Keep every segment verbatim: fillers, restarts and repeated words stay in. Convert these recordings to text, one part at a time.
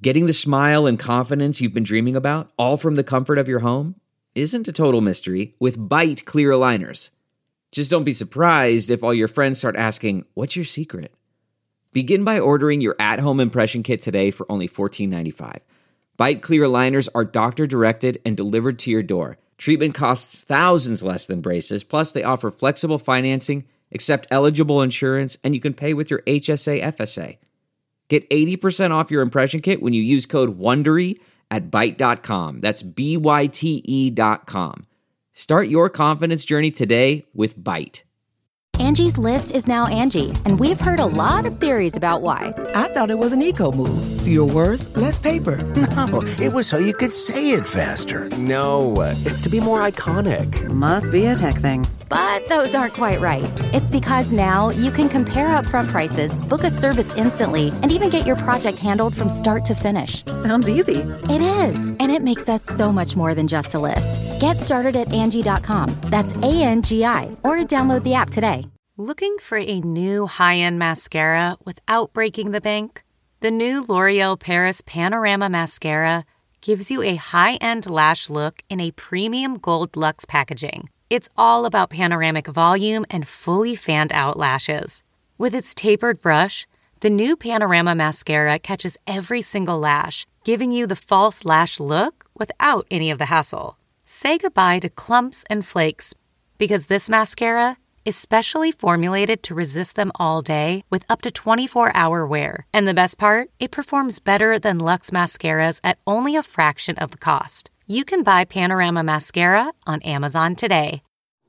Getting the smile and confidence you've been dreaming about, all from the comfort of your home, isn't a total mystery with Byte clear aligners. Just don't be surprised if all your friends start asking, "What's your secret?" Begin by ordering your at-home impression kit today for only fourteen ninety-five. Byte clear aligners are doctor-directed and delivered to your door. Treatment costs thousands less than braces, plus they offer flexible financing, accept eligible insurance, and you can pay with your H S A F S A. Get eighty percent off your impression kit when you use code WONDERY at byte dot com. That's B Y T E dot com. Start your confidence journey today with Byte. Angie's List is now Angie, and we've heard a lot of theories about why. I thought it was an eco move. Fewer words, less paper. No, it was so you could say it faster. No, it's to be more iconic. Must be a tech thing. But those aren't quite right. It's because now you can compare upfront prices, book a service instantly, and even get your project handled from start to finish. Sounds easy. It is, and it makes us so much more than just a list. Get started at Angie dot com. That's A N G I, or download the app today. Looking for a new high-end mascara without breaking the bank? The new L'Oreal Paris Panorama Mascara gives you a high-end lash look in a premium gold luxe packaging. It's all about panoramic volume and fully fanned-out lashes. With its tapered brush, the new Panorama Mascara catches every single lash, giving you the false lash look without any of the hassle. Say goodbye to clumps and flakes, because this mascara is specially formulated to resist them all day with up to twenty-four hour wear. And the best part? It performs better than Luxe mascaras at only a fraction of the cost. You can buy Panorama Mascara on Amazon today.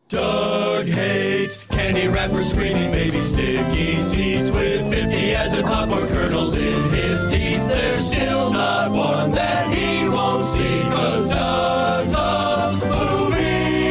Doug hates candy wrappers, screaming baby sticky seeds with fifty as in popcorn kernels in his teeth. There's still not one that he won't see, 'cause Doug loves movies.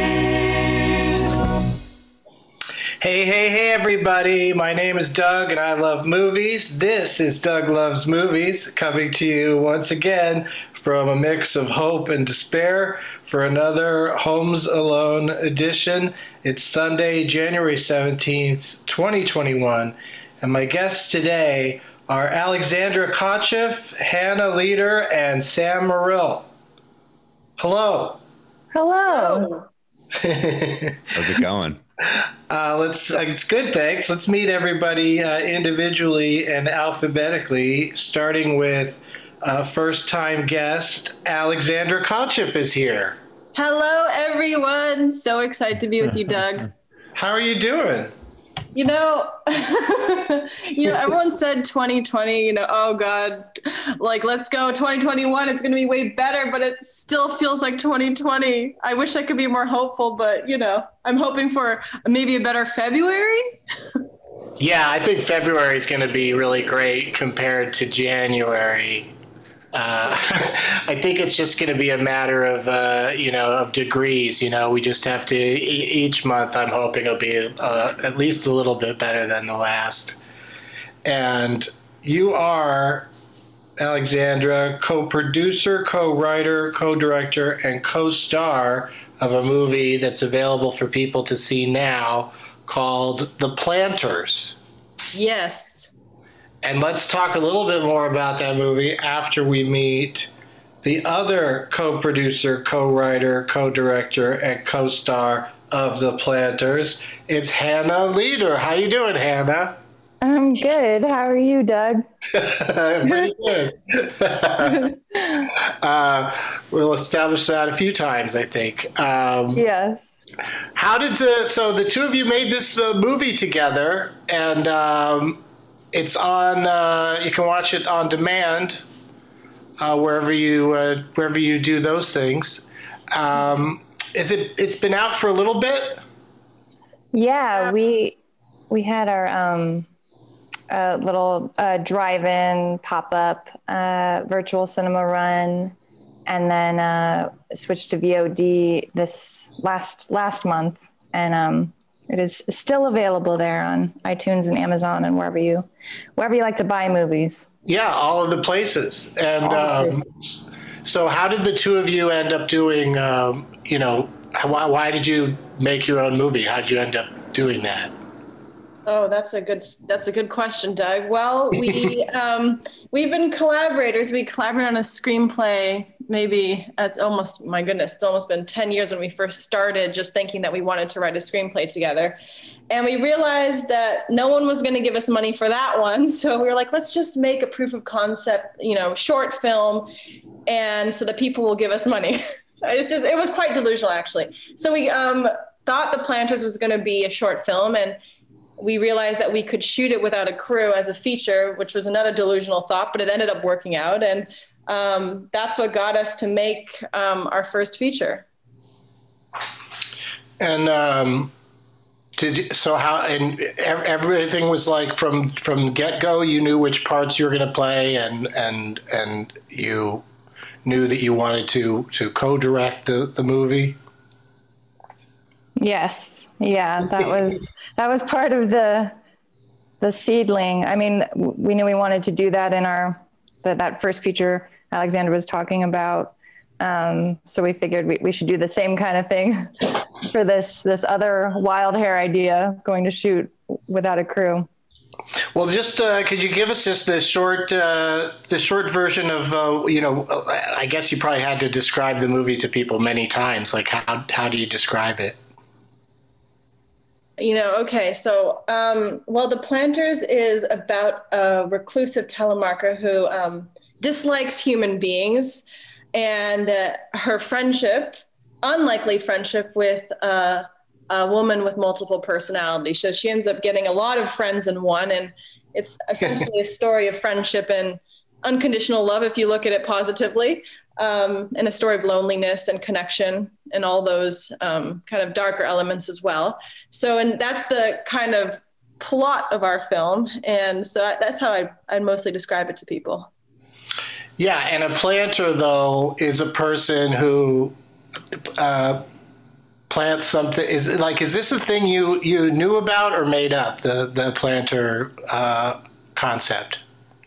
Hey, hey, hey, everybody. My name is Doug, and I love movies. This is Doug Loves Movies, coming to you once again from a mix of hope and despair for another Homes Alone edition. It's Sunday, January seventeenth, twenty twenty-one, and my guests today are Alexandra Kotcheff, Hannah Leader, and Sam Morrill. Hello. Hello. How's it going? Uh, let's. Uh, it's good, thanks. Let's meet everybody uh, individually and alphabetically, starting with uh, first-time guest Alexandra Kotcheff is here. Hello, everyone. So excited to be with you, Doug. How are you doing? You know, you know, everyone said twenty twenty, you know, oh God, like, let's go twenty twenty-one. It's going to be way better, but it still feels like twenty twenty. I wish I could be more hopeful, but, you know, I'm hoping for maybe a better February. Yeah, I think February is going to be really great compared to January. Uh, I think it's just going to be a matter of, uh, you know, of degrees. You know, we just have to, e- each month I'm hoping it'll be uh, at least a little bit better than the last. And you are, Alexandra, co-producer, co-writer, co-director, and co-star of a movie that's available for people to see now called The Planters. Yes. And let's talk a little bit more about that movie after we meet the other co-producer, co-writer, co-director, and co-star of The Planters. It's Hannah Leader. How you doing, Hannah? I'm good. How are you, Doug? Pretty good. uh, we'll establish that a few times, I think. Um, yes. How did the, so the two of you made this uh, movie together, and um, it's on. Uh, you can watch it on demand uh, wherever you uh, wherever you do those things. Um, is it? It's been out for a little bit. Yeah, we we had our um, uh, little uh, drive-in pop-up uh, virtual cinema run, and then uh, switched to V O D this last last month, and um, it is still available there on iTunes and Amazon and wherever you wherever you like to buy movies. Yeah, all of the places. And um, so, how did the two of you end up doing? Um, you know, why, why did you make your own movie? How did you end up doing that? Oh, that's a good that's a good question, Doug. Well, we um, we've been collaborators. We collaborated on a screenplay. Maybe it's almost my goodness, it's almost been ten years when we first started, just thinking that we wanted to write a screenplay together, and we realized that no one was going to give us money for that one. So we were like, let's just make a proof of concept, you know, short film, and so that people will give us money. It's just it was quite delusional, actually. So we um, thought The Planters was going to be a short film, and we realized that we could shoot it without a crew as a feature, which was another delusional thought, but it ended up working out. And um, that's what got us to make um, our first feature. And um, did you, so how, and everything was like from, from get-go, you knew which parts you were going to play, and, and, and you knew that you wanted to, to co-direct the, the movie? Yes. Yeah, that was that was part of the the seedling. I mean, we knew we wanted to do that in our the, that first feature Alexandra was talking about. Um, so we figured we, we should do the same kind of thing for this this other wild hair idea, going to shoot without a crew. Well, just uh, could you give us just the short uh, the short version of uh, you know? I guess you probably had to describe the movie to people many times. Like how how do you describe it? You know, okay, so, um, well, The Planters is about a reclusive telemarketer who um, dislikes human beings, and uh, her friendship, unlikely friendship with uh, a woman with multiple personalities. So she ends up getting a lot of friends in one, and it's essentially a story of friendship and unconditional love, if you look at it positively, um, and a story of loneliness and connection and all those um, kind of darker elements as well. So, and that's the kind of plot of our film. And so that's how I, I'd mostly describe it to people. Yeah. And a planter, though, is a person who uh, plants something. Is it like, is this a thing you, you knew about or made up, the, the planter uh, concept?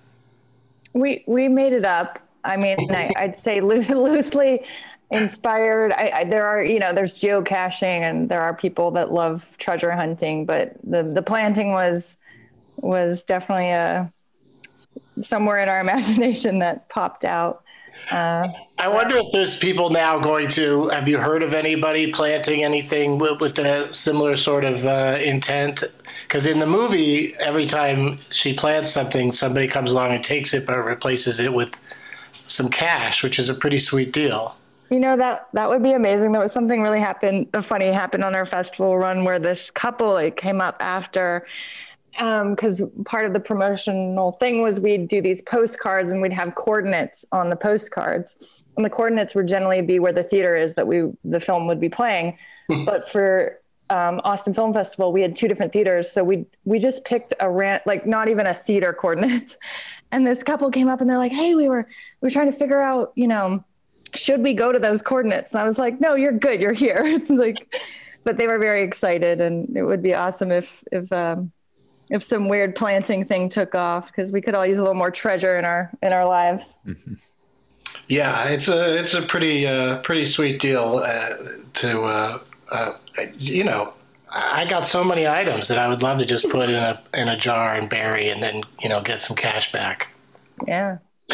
We, we made it up. I mean, I, I'd say loose, loosely inspired. I, I, there are, you know, there's geocaching, and there are people that love treasure hunting, but the, the planting was, was definitely a, somewhere in our imagination that popped out. Uh, I wonder if there's people now going to, have you heard of anybody planting anything with, with a similar sort of uh, intent? Because in the movie, every time she plants something, somebody comes along and takes it, but replaces it with some cash, which is a pretty sweet deal. You know, that that would be amazing. There was something really happened, funny happened on our festival run where this couple, it came up after, because um, part of the promotional thing was we'd do these postcards and we'd have coordinates on the postcards. And the coordinates would generally be where the theater is that we the film would be playing. But for um, Austin Film Festival, we had two different theaters. So we we just picked a rant, like not even a theater coordinate. And this couple came up and they're like, hey, we were we were trying to figure out, you know, should we go to those coordinates? And I was like, no, you're good. You're here. It's like, but they were very excited, and it would be awesome if, if, um, if some weird planting thing took off, because we could all use a little more treasure in our, in our lives. Mm-hmm. Yeah, it's a, it's a pretty, uh, pretty sweet deal uh, to, uh, uh, you know, I got so many items that I would love to just put in a, in a jar and bury, and then, you know, get some cash back. Yeah.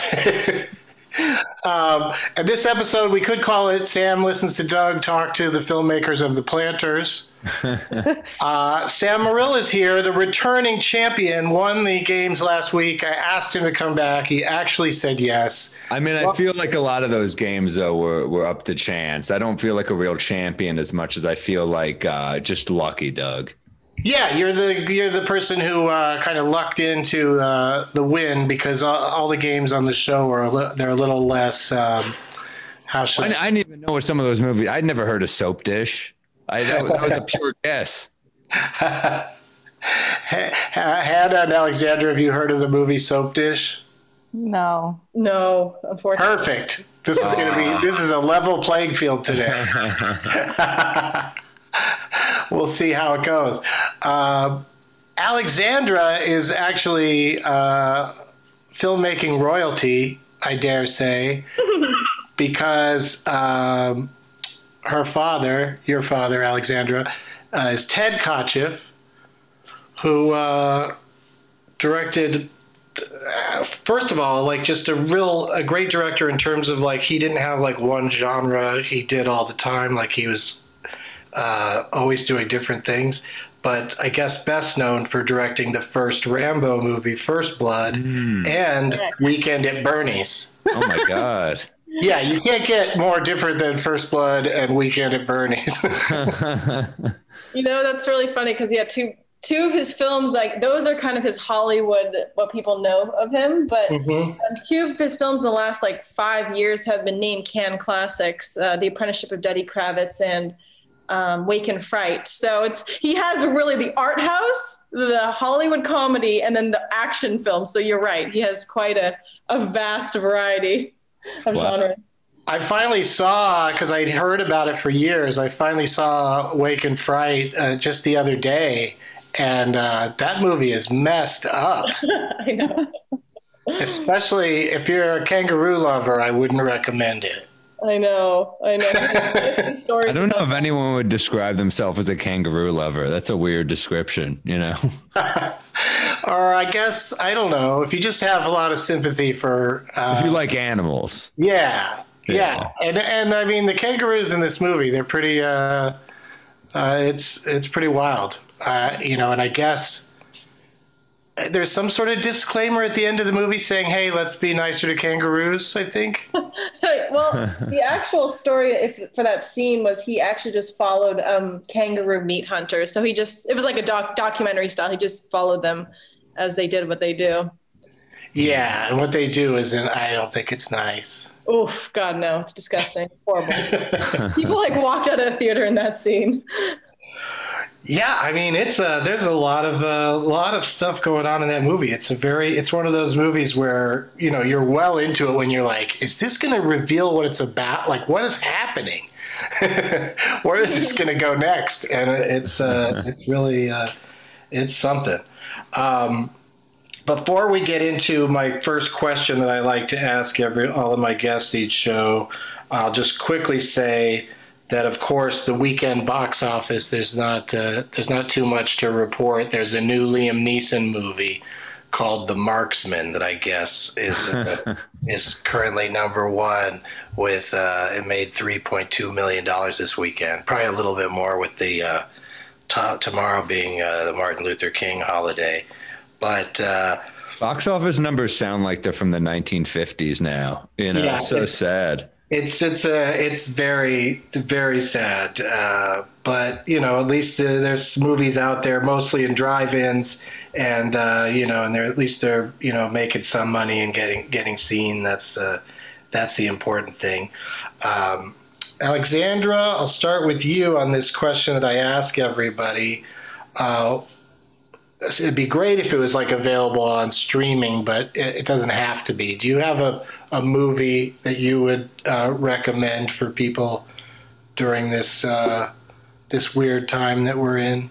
Um, and this episode, we could call it Sam Listens to Doug Talk to the Filmmakers of The Planters. uh, Sam Morrill is here, the returning champion, won the games last week. I asked him to come back. He actually said yes. I mean, I feel like a lot of those games, though, were, were up to chance. I don't feel like a real champion as much as I feel like uh, just lucky, Doug. Yeah, you're the you're the person who uh, kind of lucked into uh, the win, because all, all the games on the show are a li- they're a little less. Um, how should I, I didn't even know what some of those movies. I'd never heard of Soap Dish. I that was, that was a pure guess. Hannah and Alexandra, have you heard of the movie Soap Dish? No, no, unfortunately. Perfect. This is going to be this is a level playing field today. We'll see how it goes. Uh, Alexandra is actually uh, filmmaking royalty, I dare say, because um, her father, your father, Alexandra, uh, is Ted Kotcheff, who uh, directed. Uh, first of all, like just a real a great director in terms of like he didn't have like one genre he did all the time. Like he was uh, always doing different things. But I guess best known for directing the first Rambo movie, First Blood, mm. and Weekend at Bernie's. Oh my God. Yeah, you can't get more different than First Blood and Weekend at Bernie's. You know, that's really funny because yeah, two two of his films, like those are kind of his Hollywood, what people know of him. But mm-hmm. um, two of his films in the last like five years have been named Cannes classics: uh, The Apprenticeship of Denny Kravitz and um, Wake and Fright. So it's he has really the art house, the Hollywood comedy, and then the action film. So you're right, he has quite a, a vast variety of wow. genres. I finally saw, because I'd heard about it for years, I finally saw Wake and Fright uh, just the other day, and uh, that movie is messed up. I know. Especially if you're a kangaroo lover, I wouldn't recommend it. I know, I know. I don't know if anyone would describe themselves as a kangaroo lover. That's a weird description, you know? Or I guess, I don't know, if you just have a lot of sympathy for... Uh, if you like animals. Yeah. Yeah, yeah. and and I mean the kangaroos in this movie, they're pretty. Uh, uh, it's it's pretty wild, uh, you know. And I guess there's some sort of disclaimer at the end of the movie saying, "Hey, let's be nicer to kangaroos." I think. Well, the actual story if, for that scene was he actually just followed um, kangaroo meat hunters. So he just it was like a doc documentary style. He just followed them as they did what they do. Yeah, and what they do isn't. I don't think it's nice. Oof, God, no, it's disgusting. It's horrible. People like walked out of the theater in that scene. Yeah, I mean, it's a, there's a lot of a uh, lot of stuff going on in that movie. It's a very, it's one of those movies where, you know, you're well into it when you're like, is this going to reveal what it's about? Like, what is happening? Where is this going to go next? And it's, uh, it's really, uh, it's something. Um, Before we get into my first question that I like to ask every all of my guests each show, I'll just quickly say that, of course, the weekend box office, there's not uh, there's not too much to report. There's a new Liam Neeson movie called The Marksman that I guess is uh, is currently number one with uh, it made three point two million dollars this weekend. Probably a little bit more with the uh, t- tomorrow being uh, the Martin Luther King holiday. But uh, box office numbers sound like they're from the nineteen fifties now. You know, yeah, so it's, sad. It's it's a it's very very sad. Uh, but you know, at least uh, there's movies out there, mostly in drive-ins, and uh, you know, and they're at least they're you know making some money and getting getting seen. That's the that's the important thing. Um, Alexandra, I'll start with you on this question that I ask everybody. Uh, It'd be great if it was like available on streaming, but it, it doesn't have to be. Do you have a, a movie that you would uh, recommend for people during this uh, this weird time that we're in?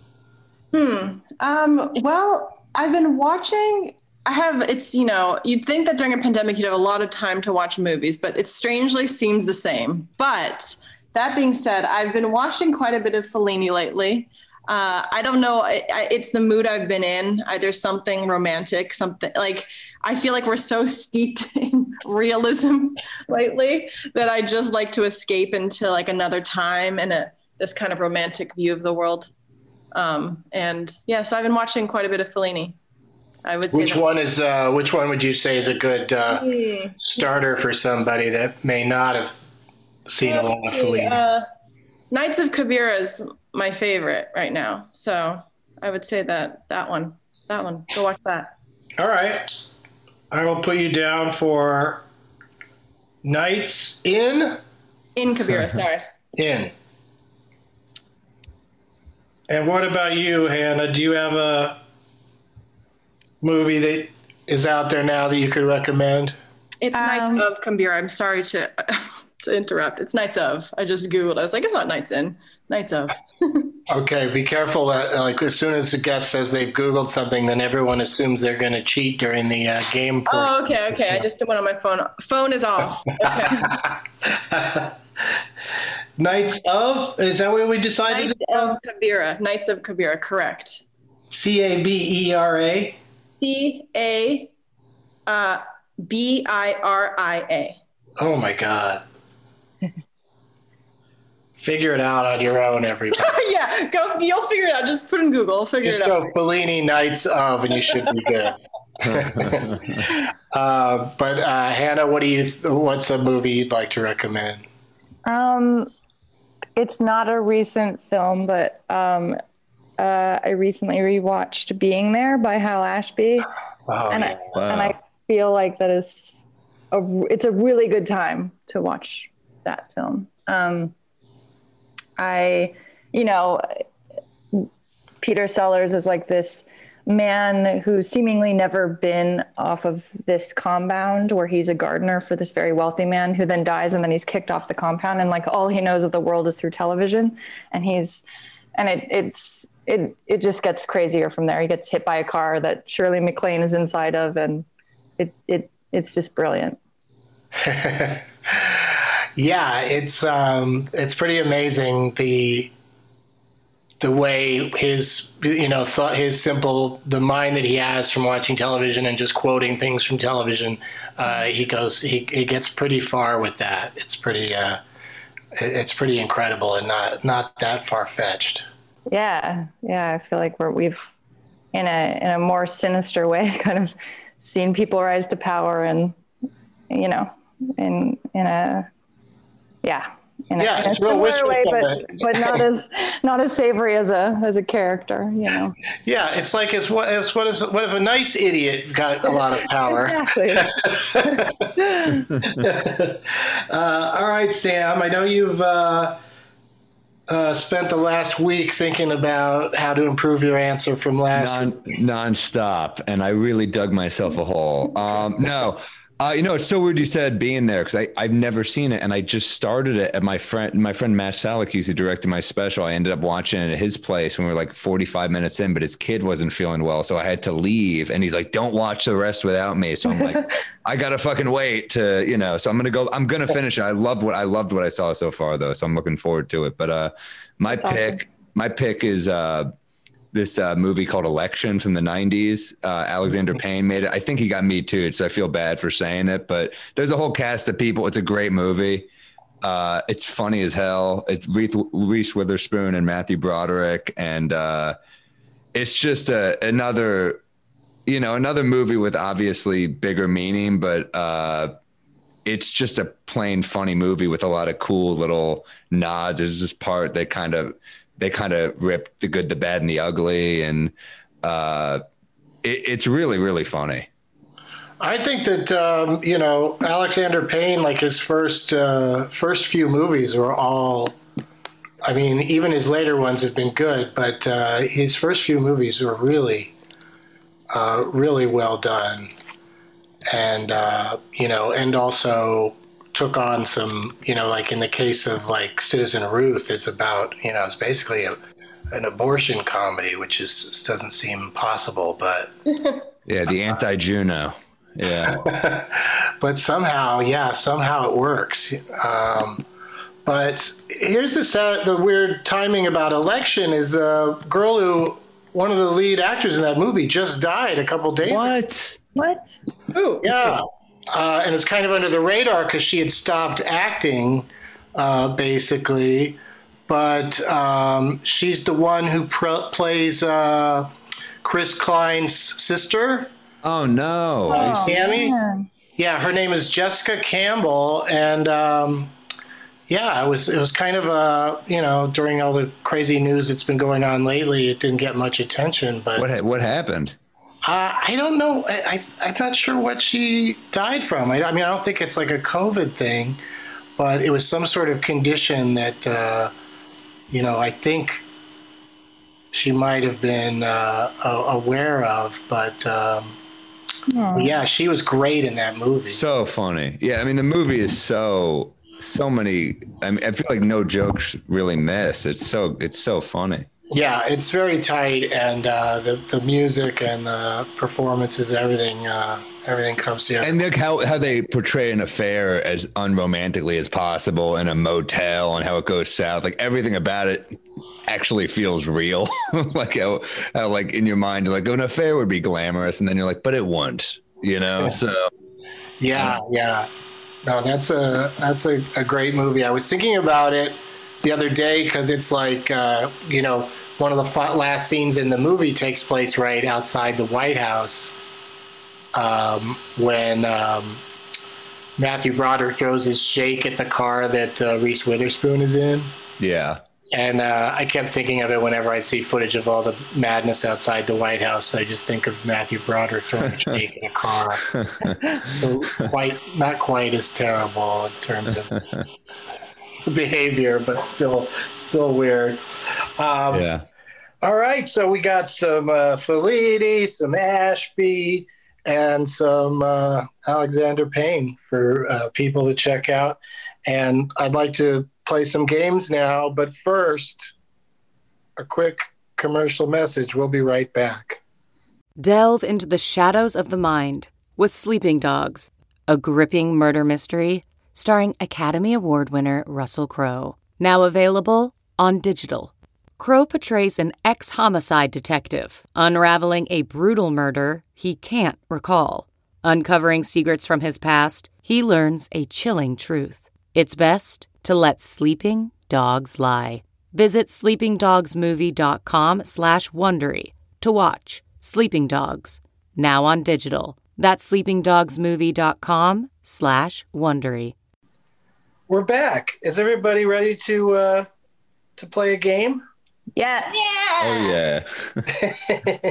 Hmm. Um, well, I've been watching. I have. It's you know you'd think that during a pandemic you'd have a lot of time to watch movies, but it strangely seems the same. But that being said, I've been watching quite a bit of Fellini lately. Uh, I don't know. I, I, it's the mood I've been in. Either something romantic, something like I feel like we're so steeped in realism lately that I just like to escape into like another time and a, this kind of romantic view of the world. Um, and yeah, so I've been watching quite a bit of Fellini. I would say which that. one is uh, which one would you say is a good uh, mm. starter for somebody that may not have seen Let's a lot of Fellini? Uh, Nights of Kabira is my favorite right now, so I would say that that one, that one. Go watch that. All right, I will put you down for Nights in in Kabira. Sorry, in. And what about you, Hannah? Do you have a movie that is out there now that you could recommend? It's um, Nights of Kabira. I'm sorry to. To interrupt. It's Nights of. I just Googled. I was like, it's not Nights in. Nights of. Okay, be careful. That, like, as soon as the guest says they've Googled something, then everyone assumes they're going to cheat during the uh, game portion. Oh, okay, okay. I just did one on my phone. Phone is off. Okay. Nights of? Is that what we decided? Nights of Kabira. Nights of Kabira, correct. C A B E R A? C A uh, B I R I A. Oh my God. Figure it out on your own, everybody. Yeah, go. You'll figure it out. Just put in Google. Figure Just it out. go Fellini Nights of, and you should be good. uh, but uh, Hannah, what do you? What's a movie you'd like to recommend? Um, it's not a recent film, but um, uh, I recently rewatched Being There by Hal Ashby, oh, and yeah. I Wow. and I feel like that is a it's a really good time to watch that film. Um, I, you know, Peter Sellers is like this man who's seemingly never been off of this compound where he's a gardener for this very wealthy man who then dies and then he's kicked off the compound and like all he knows of the world is through television. And he's, and it, it's, it, it just gets crazier from there. He gets hit by a car that Shirley MacLaine is inside of. And it, it, it's just brilliant. Yeah, it's um, it's pretty amazing the the way his you know thought his simple the mind that he has from watching television and just quoting things from television. Uh, he goes he he gets pretty far with that. It's pretty uh, it's pretty incredible and not not that far fetched. Yeah, yeah. I feel like we're we've in a in a more sinister way kind of seen people rise to power and you know in in a yeah in a, Yeah, in a it's real similar witch way, hunt. but but not as not as savory as a as a character, you know. Yeah, it's like it's what it's what is what if a nice idiot got a lot of power. Exactly. uh, all right, Sam. I know you've uh, uh, spent the last week thinking about how to improve your answer from last Non, week. Non-stop, and I really dug myself a hole. Um, no, uh, you know, it's so weird you said Being There because I I've never seen it, and I just started it at my friend my friend Matt Salakis, who directed my special. I ended up watching it at his place when we were like forty-five minutes in, but his kid wasn't feeling well, so I had to leave. And he's like, "Don't watch the rest without me." So I'm like, I gotta fucking wait to you know. So I'm gonna go. I'm gonna finish it. I love what I loved what I saw so far though, so I'm looking forward to it. But uh, my That's pick awesome. my pick is uh. this uh, movie called Election from the nineties. Uh, Alexander Payne made it. I think he got Me Too'd, so I feel bad for saying it, but there's a whole cast of people. It's a great movie. Uh, it's funny as hell. It's Reese, Reese Witherspoon and Matthew Broderick. And uh, it's just a, another, you know, another movie with obviously bigger meaning, but uh, it's just a plain funny movie with a lot of cool little nods. There's this part that kind of, they kind of ripped the good, the bad, and the ugly. And uh, it, it's really, really funny. I think that, um, you know, Alexander Payne, like his first uh, first few movies were all, I mean, even his later ones have been good, but uh, his first few movies were really, uh, really well done. And, uh, you know, and also took on some, you know, like in the case of like Citizen Ruth, it's about, you know, it's basically a, an abortion comedy, which is doesn't seem possible, but yeah, the anti-Juno, yeah. But somehow, yeah, somehow it works. Um, but here's the sad, the weird timing about Election is the girl who, one of the lead actors in that movie, just died a couple days. What? What? Ooh. Yeah. Uh, and it's kind of under the radar because she had stopped acting, uh, basically. But um, she's the one who pr- plays uh, Chris Klein's sister. Oh, no. Oh, Sammy? man. Yeah, her name is Jessica Campbell. And um, yeah, it was, it was kind of a, you know, during all the crazy news that's been going on lately, it didn't get much attention. But What, ha- what happened? Uh, I don't know. I, I, I'm not sure what she died from. I, I mean, I don't think it's like a COVID thing, but it was some sort of condition that, uh, you know, I think she might have been uh, aware of. But um, yeah, she was great in that movie. So funny. Yeah, I mean, the movie is so, so many. I mean, I feel like no jokes really miss. It's so, it's so funny. Yeah, it's very tight, and uh, the the music and the performances, everything, uh, everything comes together. And look how, how they portray an affair as unromantically as possible in a motel and how it goes south. Like everything about it actually feels real. Like how, how, like in your mind, you're like, oh, an affair would be glamorous, and then you're like, but it won't, you know. Yeah. So yeah, yeah, no, that's a that's a, a great movie. I was thinking about it the other day because it's like, uh, you know, one of the last scenes in the movie takes place right outside the White House, um, when um, Matthew Broderick throws his shake at the car that uh, Reese Witherspoon is in. Yeah. And uh, I kept thinking of it whenever I see footage of all the madness outside the White House. I just think of Matthew Broderick throwing a shake in a car. So quite, not quite as terrible in terms of behavior, but still, still weird. Um, yeah. All right, so we got some uh, Fellini, some Ashby, and some uh, Alexander Payne for uh, people to check out. And I'd like to play some games now, but first, a quick commercial message. We'll be right back. Delve into the shadows of the mind with Sleeping Dogs, a gripping murder mystery starring Academy Award winner Russell Crowe. Now available on digital. Crowe portrays an ex-homicide detective unraveling a brutal murder he can't recall. Uncovering secrets from his past, he learns a chilling truth. It's best to let sleeping dogs lie. Visit sleepingdogsmovie.com slash Wondery to watch Sleeping Dogs, now on digital. That's sleepingdogsmovie.com slash Wondery. We're back. Is everybody ready to uh, to play a game? Yes. Oh, yeah.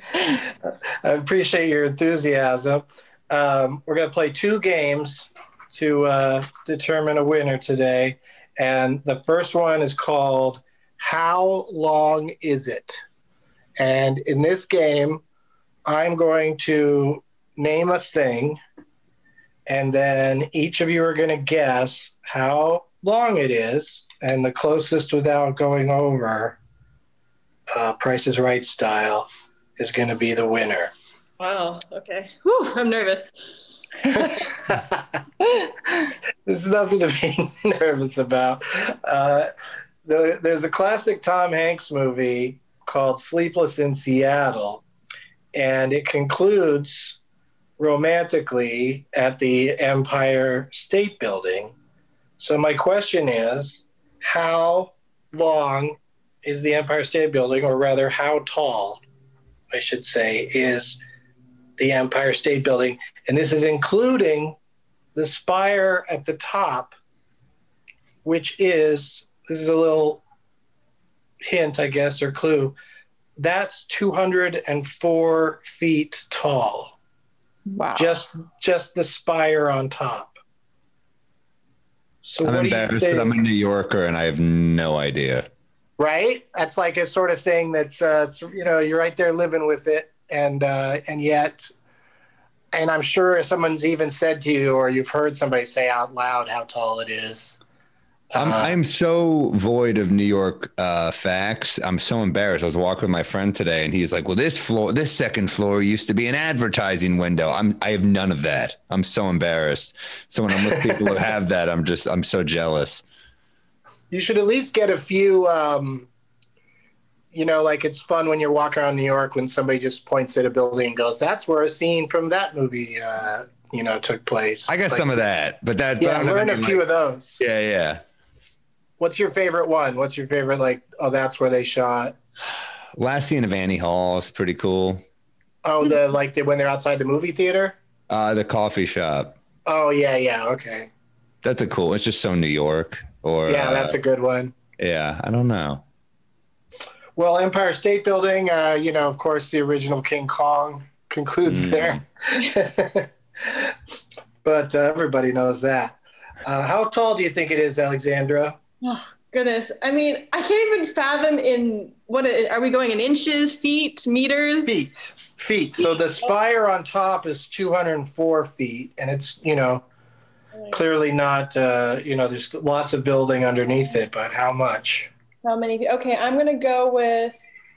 I appreciate your enthusiasm. Um, we're going to play two games to uh, determine a winner today. And the first one is called How Long Is It? And in this game, I'm going to name a thing, and then each of you are going to guess how long it is, and the closest without going over, uh, Price is Right style, is going to be the winner. Wow. Okay. Whew, I'm nervous. There's nothing to be nervous about. Uh, the, there's a classic Tom Hanks movie called Sleepless in Seattle, and it concludes romantically at the Empire State Building. So my question is, how long is the Empire State Building, or rather how tall, I should say, is the Empire State Building? And this is including the spire at the top, which is, this is a little hint, I guess, or clue, that's two hundred four feet tall. Wow. Just just the spire on top. So I'm what do you embarrassed think? that I'm a New Yorker and I have no idea. Right? That's like a sort of thing that's, uh, it's, you know, you're right there living with it. And, uh, and yet, and I'm sure someone's even said to you, or you've heard somebody say out loud how tall it is. I'm, Uh, I'm so void of New York uh, facts. I'm so embarrassed. I was walking with my friend today, and he's like, "Well, this floor, this second floor used to be an advertising window." I'm, I have none of that. I'm so embarrassed. So when I'm with people who have that, I'm just, I'm so jealous. You should at least get a few, um, you know, like it's fun when you're walking around New York when somebody just points at a building and goes, "That's where a scene from that movie, uh, you know, took place." I got like, some of that, but that, Yeah, but I don't have learn a any, few like- of those. Yeah, yeah. What's your favorite one? What's your favorite, like, oh, that's where they shot? Last scene of Annie Hall is pretty cool. Oh, the like the, when they're outside the movie theater? Uh, the coffee shop. Oh, yeah, yeah, okay. That's a cool. It's just so New York. Or Yeah, uh, that's a good one. Yeah, I don't know. Well, Empire State Building, uh, you know, of course, the original King Kong concludes Mm. there. But uh, everybody knows that. Uh, how tall do you think it is, Alexandra? Oh, goodness. I mean, I can't even fathom in what it, are we going in inches, feet, meters? Feet. Feet. So the spire on top is two hundred four feet, and it's, you know, clearly not, uh, you know, there's lots of building underneath it, but how much? How many? Okay, I'm going to go with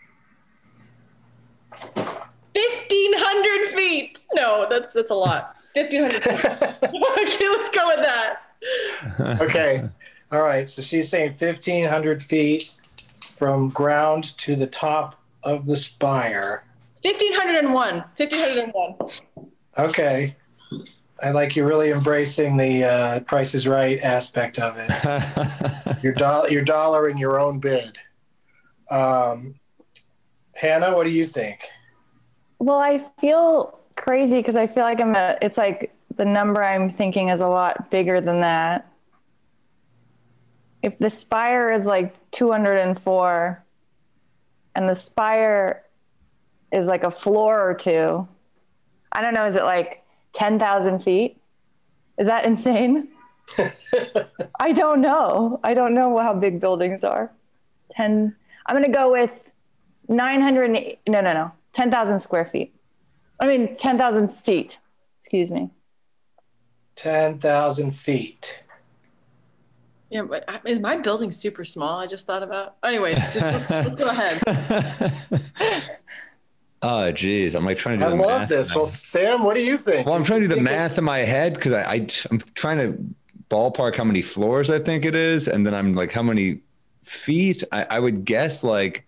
fifteen hundred feet. No, that's that's a lot. fifteen hundred feet. Okay, let's go with that. Okay. All right. So she's saying fifteen hundred feet. from ground to the top of the spire? fifteen oh one. fifteen oh one. Okay. I like you really embracing the uh, Price is Right aspect of it. you're, do- you're dollaring your own bid. Um, Hannah, what do you think? Well, I feel crazy because I feel like I'm a, it's like the number I'm thinking is a lot bigger than that. If the spire is like two hundred four and the spire is like a floor or two, I don't know, is it like ten thousand feet? Is that insane? I don't know. I don't know how big buildings are. ten, I'm going to go with nine hundred, no, no, no, ten thousand square feet. I mean, ten thousand feet, excuse me. ten thousand feet. Yeah, but is my building super small? I just thought about. Anyways, just let's, let's go ahead. Oh, geez. I'm like trying to do I the love math. this. Well, Sam, what do you think? Well, I'm trying to do the You think math it's- in my head because I, I, I'm trying to ballpark how many floors I think it is. And then I'm like, how many feet? I, I would guess like,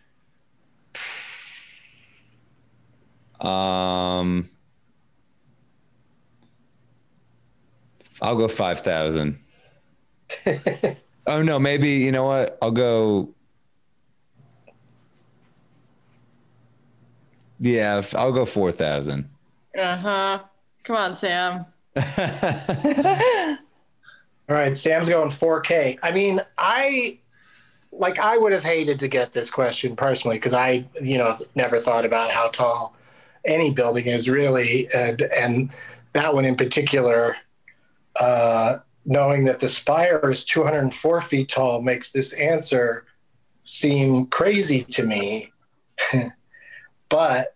um, I'll go five thousand. Oh, no, maybe, you know what? I'll go. Yeah, I'll go four thousand. Uh-huh. Come on, Sam. All right, Sam's going four K. I mean, I like I would have hated to get this question personally because I, you know, never thought about how tall any building is really, and and that one in particular, uh, knowing that the spire is two hundred four feet tall makes this answer seem crazy to me. But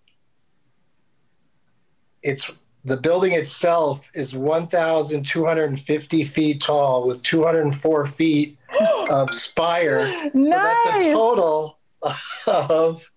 it's the building itself is one thousand two hundred fifty feet tall with two hundred four feet of spire. Nice. So that's a total of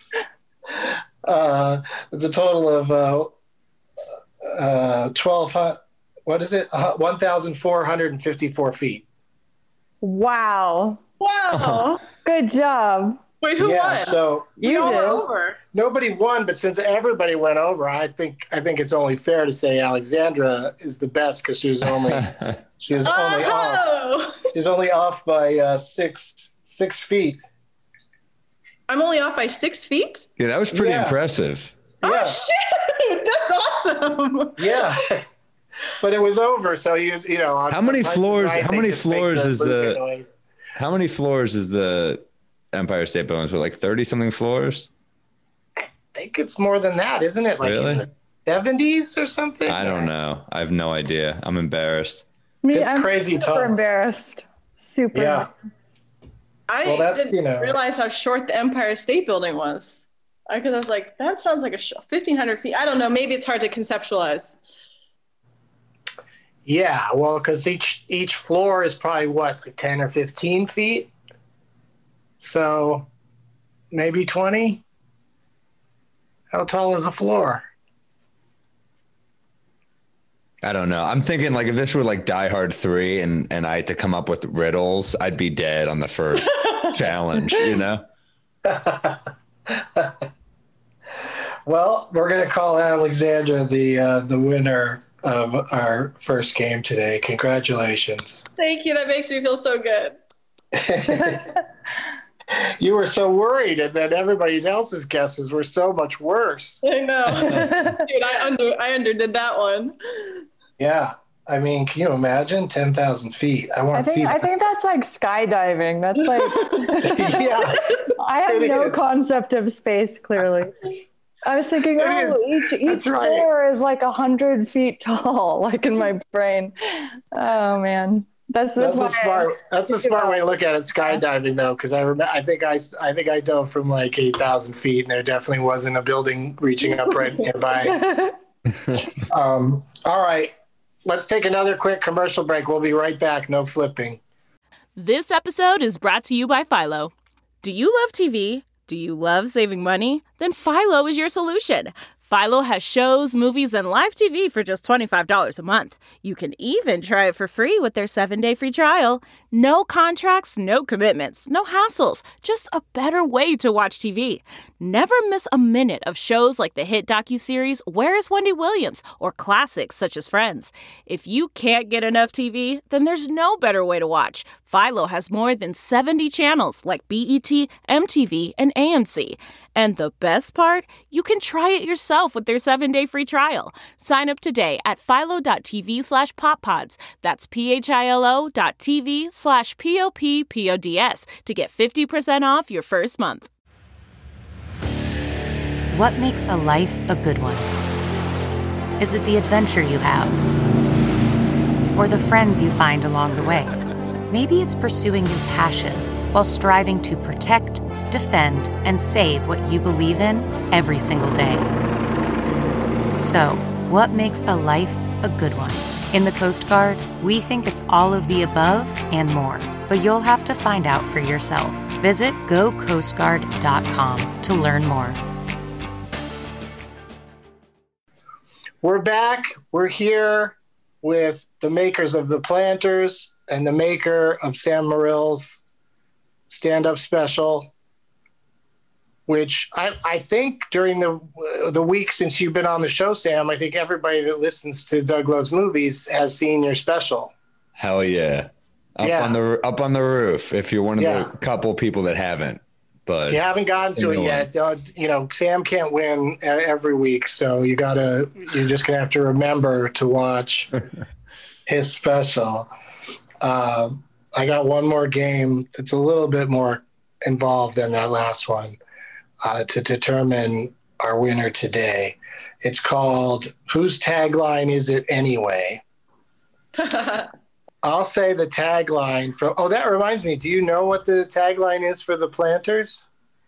uh, it's a total of uh, uh, twelve hundred. What is it? Uh, one thousand four hundred fifty-four feet. Wow. Wow. Good job. Wait, who yeah, won? So we you all were did. over. Nobody won, but since everybody went over, I think I think it's only fair to say Alexandra is the best because she was only she was only off. Oh! She's only off by uh, six six feet. I'm only off by six feet? Yeah, that was pretty Yeah. impressive. Oh, Yeah. shit! That's awesome! Yeah, but it was over. So you you know on- How many on Price is floors? Right, How they many just make floors the is looping the? noise. How many floors is the Empire State Building? So like thirty something floors. I think it's more than that, isn't it? Like Really? in the seventies or something. I don't know. I have no idea. I'm embarrassed. Me, It's I'm crazy super tall. embarrassed. Super. Yeah. I Well, that's, didn't you know- realize how short the Empire State Building was. Because I, I was like, that sounds like a sh- fifteen hundred feet. I don't know. Maybe it's hard to conceptualize. Yeah, well, because each each floor is probably what, like ten or fifteen feet. So maybe twenty. How tall is a floor? I don't know. I'm thinking like if this were like Die Hard three and and I had to come up with riddles, I'd be dead on the first challenge. You know. Well, we're gonna call Alexandra the uh, the winner of our first game today. Congratulations. Thank you. That makes me feel so good. You were so worried, and then everybody else's guesses were so much worse. I know. Dude, I under I underdid that one. Yeah, I mean, can you imagine ten thousand feet? I I want to see. think I that. think that's like skydiving. That's like Yeah, I have It no is. concept of space clearly. I was thinking, It oh, is. each each That's right. floor is like a hundred feet tall, like in my brain. Oh man, that's that's, that's a why smart. That's a think smart about- way to look at it. Skydiving, though, because I remember. I think I. I think I dove from like eight thousand feet, and there definitely wasn't a building reaching up right nearby. Um, all right, let's take another quick commercial break. We'll be right back. No flipping. This episode is brought to you by Philo. Do you love T V? Do you love saving money? Then Philo is your solution. Philo has shows, movies, and live T V for just twenty-five dollars a month. You can even try it for free with their seven-day free trial. No contracts, no commitments, no hassles. Just a better way to watch T V. Never miss a minute of shows like the hit docuseries Where is Wendy Williams? Or classics such as Friends. If you can't get enough T V, then there's no better way to watch. Philo has more than seventy channels like B E T, M T V, and A M C. And the best part? You can try it yourself with their seven-day free trial. Sign up today at philo.tv slash poppods. That's P-H-I-L-O dot TV slash P-O-P-P-O-D-S to get fifty percent off your first month. What makes a life a good one? Is it the adventure you have? Or the friends you find along the way? Maybe it's pursuing your passion while striving to protect, defend, and save what you believe in every single day. So, what makes a life a good one? In the Coast Guard, we think it's all of the above and more, but you'll have to find out for yourself. Visit go coast guard dot com to learn more. We're back. We're here with the makers of The Planters and the maker of Sam Morril's stand-up special, which I, I think during the the week since you've been on the show, Sam, I think everybody that listens to Doug Loves Movies has seen your special. Hell yeah. Up Yeah. on the up on the roof if you're one of Yeah. the couple people that haven't. But You haven't gotten to it single yet. Don't- you know, Sam can't win uh, every week, so you gotta you're just gonna have to remember to watch his special. Uh, I got one more game that's a little bit more involved than that last one uh, to determine our winner today. It's called Whose Tagline Is It Anyway? I'll say the tagline from, oh, that reminds me. Do you know what the tagline is for The Planters?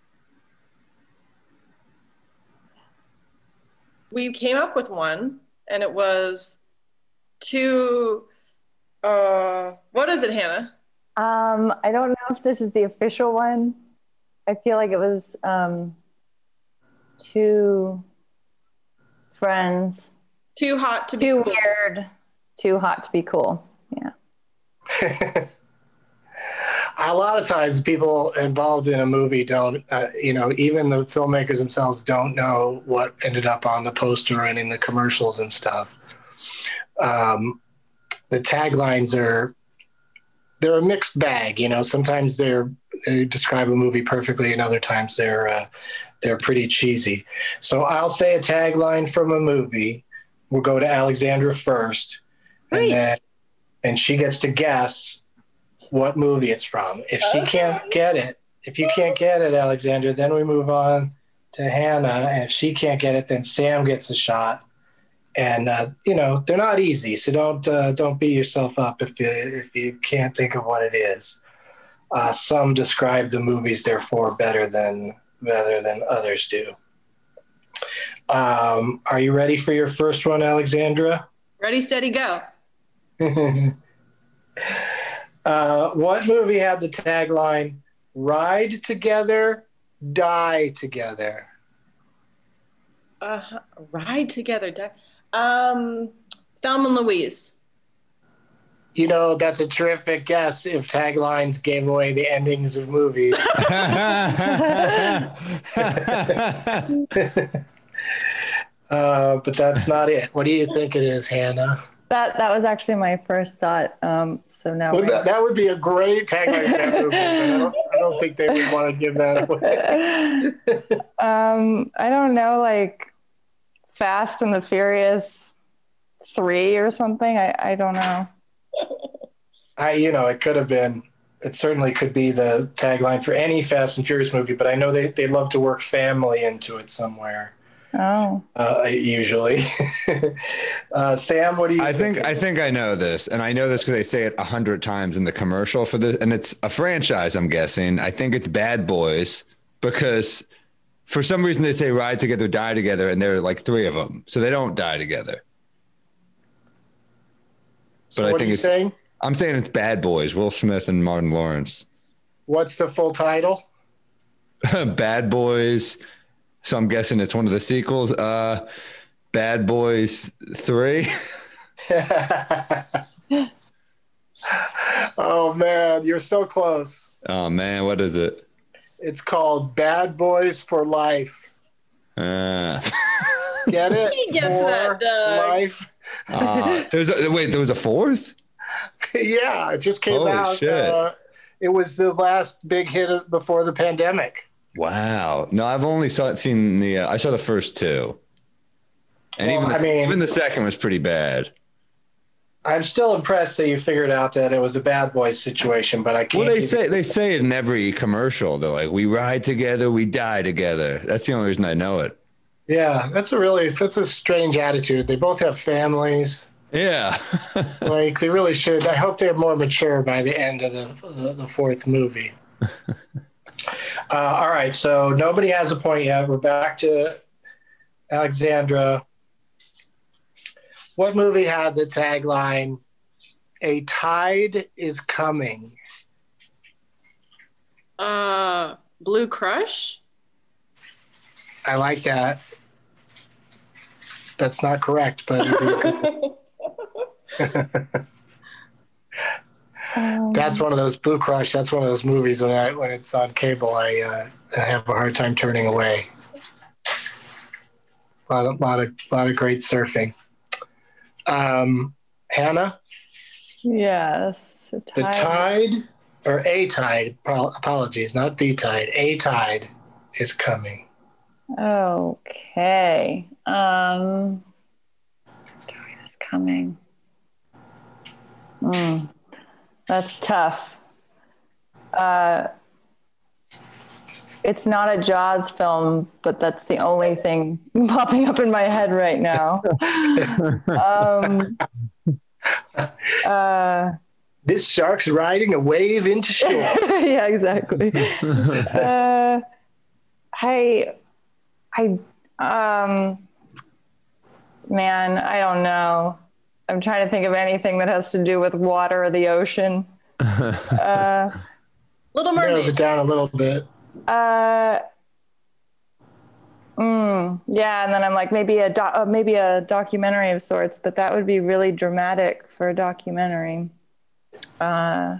We came up with one, and it was to, uh, what is it, Hannah? Um, I don't know if this is the official one. I feel like it was um, too friends. Too hot to be too cool. weird. Too hot to be cool. Yeah. A lot of times people involved in a movie don't, uh, you know, even the filmmakers themselves don't know what ended up on the poster and in the commercials and stuff. Um, the taglines are, they're a mixed bag, you know, sometimes they're, they describe a movie perfectly and other times they're, uh, they're pretty cheesy. So I'll say a tagline from a movie. We'll go to Alexandra first, and then, and she gets to guess what movie it's from. If she can't get it, if you can't get it, Alexandra, then we move on to Hannah. And if she can't get it, then Sam gets a shot. And uh, you know, they're not easy, so don't uh, don't beat yourself up if you if you can't think of what it is. Uh, some describe the movies, therefore, better than better than others do. Um, are you ready for your first one, Alexandra? Ready, steady, go. uh, what movie had the tagline "Ride together, die together"? Uh, ride together. di- Um, Thelma and Louise. You know, that's a terrific guess if taglines gave away the endings of movies. uh, but that's not it. What do you think it is, Hannah? That that was actually my first thought. Um, so now Well, we're- that, that would be a great tagline for that movie, but I don't, I don't think they would want to give that away. um, I don't know, like Fast and the Furious three or something. I, I don't know. I, you know, it could have been. It certainly could be the tagline for any Fast and Furious movie, but I know they, they love to work family into it somewhere. Oh. Uh, usually. uh, Sam, what do you I think think? I think I know this, and I know this because they say it a hundred times in the commercial for this, and it's a franchise. I'm guessing. I think it's Bad Boys because for some reason they say ride together, die together, and there are like three of them, so they don't die together. So But what I are think you it's. saying? I'm saying it's Bad Boys. Will Smith and Martin Lawrence. What's the full title? Bad Boys. So I'm guessing it's one of the sequels. Uh, Bad Boys three. Oh man, you're so close. Oh man, what is it? It's called Bad Boys for Life. Uh. Get it? He gets for that, Doug. Life. Uh, there's a, wait, there was a fourth? Yeah, it just came Holy out. shit. Uh, it was the last big hit before the pandemic. Wow. No, I've only saw seen the. Uh, I saw the first two, and Well, even the, I mean- even the second was pretty bad. I'm still impressed that you figured out that it was a Bad Boys situation, but I can't. Well, they keep say it- they say it in every commercial. They're like, "We ride together, we die together." That's the only reason I know it. Yeah, that's a really that's a strange attitude. They both have families. Yeah. Like they really should. I hope they're more mature by the end of the the, the fourth movie. uh, all right, so nobody has a point yet. We're back to Alexandra. What movie had the tagline "A tide is coming"? Uh, Blue Crush? I like that. That's not correct, but that's one of those Blue Crush. That's one of those movies when I when it's on cable, I uh, I have a hard time turning away. A lot of lot of lot of great surfing. Um, Hannah, Yes. The the tide. tide or a tide? Apo- Apologies, not the tide. A tide is coming. Okay. Um, tide is coming. Mm, that's tough. Uh, it's not a Jaws film, but that's the only thing popping up in my head right now. um, uh, This shark's riding a wave into shore. yeah, exactly. uh, I, I, um, man, I don't know. I'm trying to think of anything that has to do with water or the ocean. Uh, Little Narrows Mermaid. it down a little bit. uh, mm, yeah, and then I'm like maybe a do- uh, maybe a documentary of sorts, but that would be really dramatic for a documentary. Uh,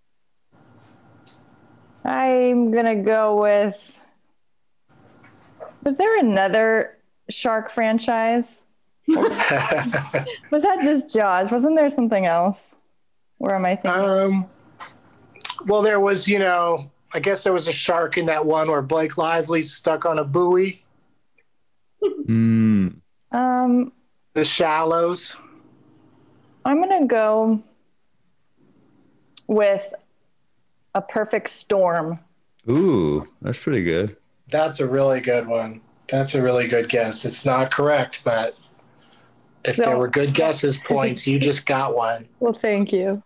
I'm gonna go with. Was there another shark franchise? Was that just Jaws? Wasn't there something else? Where am I thinking? Um, well, there was, you know, I guess there was a shark in that one where Blake Lively's stuck on a buoy. Mm. Um, The Shallows. I'm gonna go with A Perfect Storm. Ooh, that's pretty good. That's a really good one. That's a really good guess. It's not correct, but if So- there were good guesses points, you just got one. Well, thank you.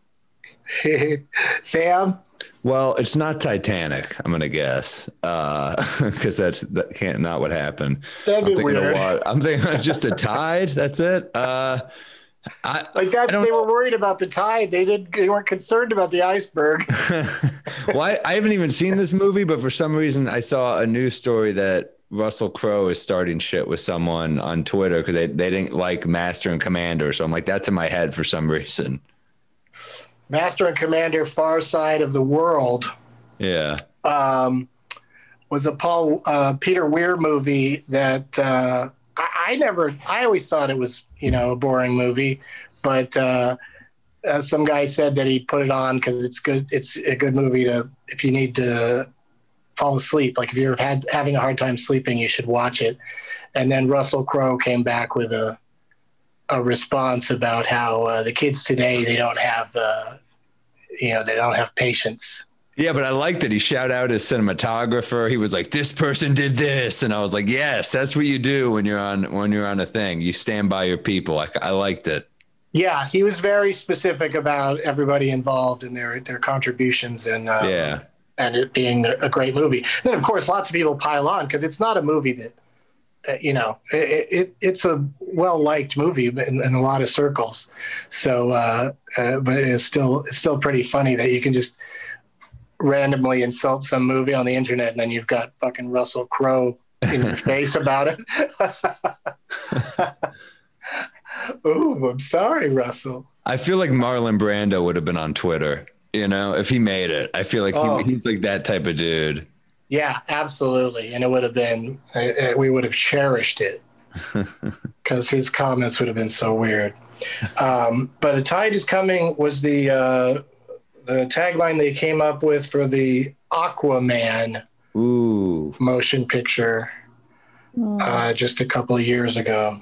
Sam? Well, it's not Titanic, I'm gonna guess, because that's that can't not what happened. That'd be I'm thinking weird. of what I'm thinking just a tide. That's it. Uh, I, Like that's I don't- they were worried about the tide. They didn't. They weren't concerned about the iceberg. well, I, I haven't even seen this movie, but for some reason I saw a news story that Russell Crowe is starting shit with someone on Twitter because they, they didn't like Master and Commander. So I'm like, that's in my head for some reason. Master and Commander: Far Side of the World Yeah. um, was a Paul uh, Peter Weir movie that uh, I, I never. I always thought it was, you know, a boring movie, but uh, uh, some guy said that he put it on because it's good. It's a good movie to if you need to fall asleep. Like if you're had, having a hard time sleeping, you should watch it. And then Russell Crowe came back with a a response about how uh, the kids today they don't have uh, you know they don't have patience. Yeah, but I liked that he shout out his cinematographer. He was like, "This person did this," and I was like, "Yes, that's what you do when you're on when you're on a thing. You stand by your people." I, I liked it. Yeah, he was very specific about everybody involved and their their contributions and uh, Yeah. and it being a great movie. Then of course lots of people pile on because it's not a movie that uh, you know it, it it's a well liked movie in, in a lot of circles. So, uh, uh, but it's still it's still pretty funny that you can just randomly insult some movie on the internet and then you've got fucking Russell Crowe in your face about it. Ooh, I'm sorry, Russell. I feel like Marlon Brando would have been on Twitter, you know, if he made it. I feel like Oh. he, he's like that type of dude. Yeah, absolutely. And it would have been, uh, uh, we would have cherished it because his comments would have been so weird. Um, but A Tide is Coming was the uh, the tagline they came up with for the Aquaman Ooh. motion picture uh, just a couple of years ago.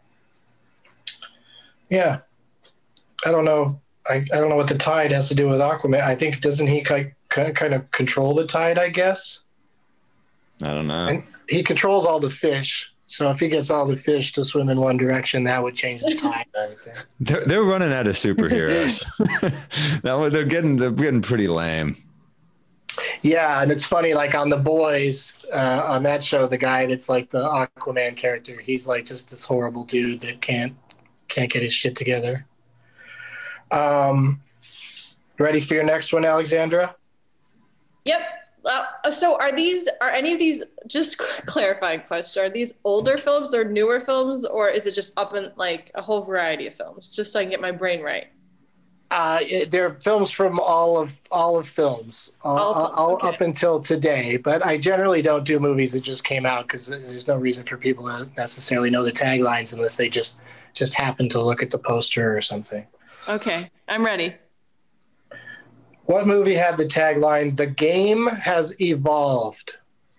Yeah. I don't know. I, I don't know what the tide has to do with Aquaman. I think, doesn't he kind kind of control the tide, I guess? I don't know. And he controls all the fish. So if he gets all the fish to swim in one direction, that would change the tide, I think. They're, they're running out of superheroes. No, they're getting they're getting pretty lame. Yeah, and it's funny, like on The Boys, uh, on that show, the guy that's like the Aquaman character, he's like just this horrible dude that can't can't get his shit together. Um, ready for your next one, Alexandra? Yep. Uh, so are these, are any of these, just clarifying question, are these older films or newer films, or is it just up in like a whole variety of films, just so I can get my brain right? Uh, it, they're films from all of all of films, all, All of films, all okay. up until today. But I generally don't do movies that just came out because there's no reason for people to necessarily know the taglines unless they just just happen to look at the poster or something. Okay, I'm ready. What movie had the tagline, "The game has evolved"?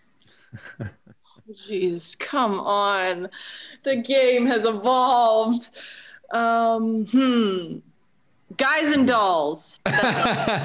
Jeez, come on. The game has evolved. Um, hmm. Guys and Dolls. Guys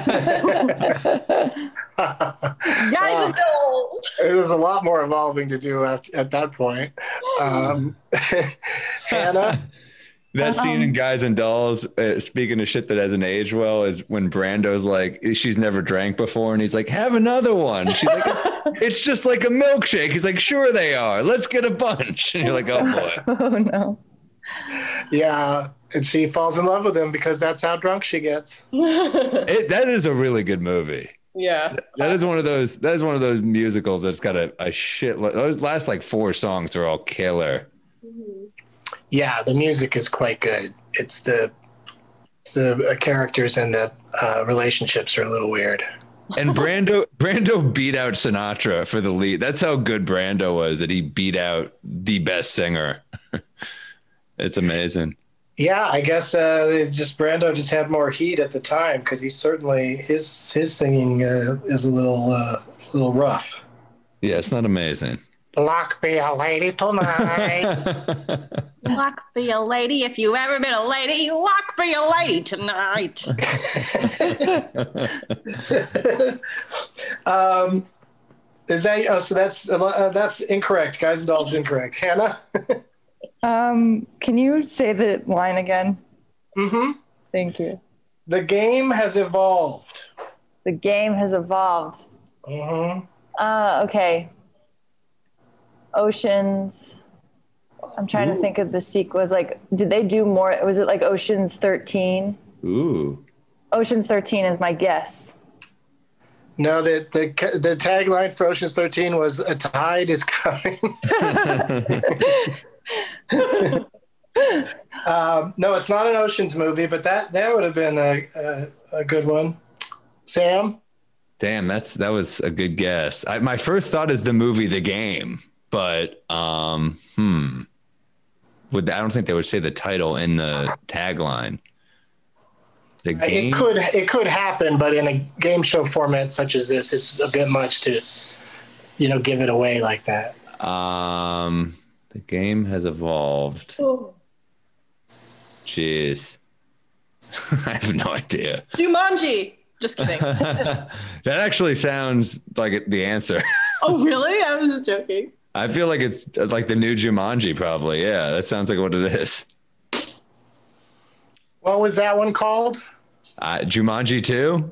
and Dolls. It was a lot more evolving to do at, at that point. Um, Hannah? That scene in Guys and Dolls, uh, speaking of shit that hasn't aged well, is when Brando's like, she's never drank before, and he's like, have another one. She's like, it's just like a milkshake. He's like, sure they are. Let's get a bunch. And you're like, oh boy. Oh no. Yeah, and she falls in love with him because that's how drunk she gets. It, that is a really good movie. Yeah. That is one of those. That is one of those musicals that's got a, a shit. Those last like four songs are all killer. Yeah, the music is quite good. It's the the uh, characters and the uh, relationships are a little weird. And Brando Brando beat out Sinatra for the lead. That's how good Brando was, that he beat out the best singer. It's amazing. Yeah, I guess uh, it just Brando just had more heat at the time because he certainly his his singing uh, is a little uh, little rough. Yeah, it's not amazing. Lock me a lady tonight. Lock be a lady. If you ever been a lady, lock be a lady tonight. um, is that oh, so? That's uh, that's incorrect. Guys and Dolls incorrect. Hannah. Um, can you say the line again? Mm-hmm. Thank you. The game has evolved. The game has evolved. Mm-hmm. Uh, okay. Oceans. I'm trying Ooh. to think of the sequels. Like, did they do more? Was it like Oceans thirteen? Ooh. Oceans thirteen is my guess. No, the the the tagline for Oceans thirteen was "A tide is coming." um, no, it's not an Oceans movie, but that that would have been a, a a good one. Sam? Damn, that's that was a good guess. I, my first thought is the movie The Game, but um, hmm, would I don't think they would say the title in the tagline. The game. It could it could happen, but in a game show format such as this, it's a bit much to, you know, give it away like that. Um, the game has evolved. Oh. Jeez, I have no idea. Jumanji. Just kidding. That actually sounds like the answer. Oh, really? I was just joking. I feel like it's like the new Jumanji, probably. Yeah, that sounds like what it is. What was that one called? Uh, Jumanji two?